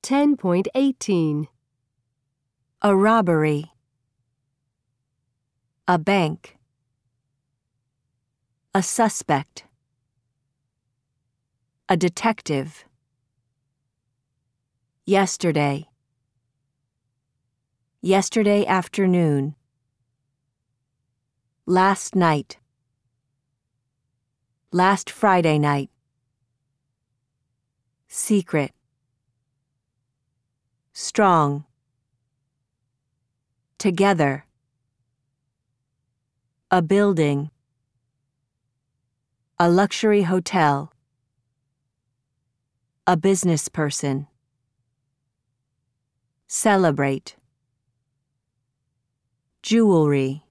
10.18. A robbery. A bank. A suspect. A detective. Yesterday. Yesterday afternoon. Last night. Last Friday night. Secret. Strong. Together. A building. A luxury hotel. A business person. Celebrate. Jewelry.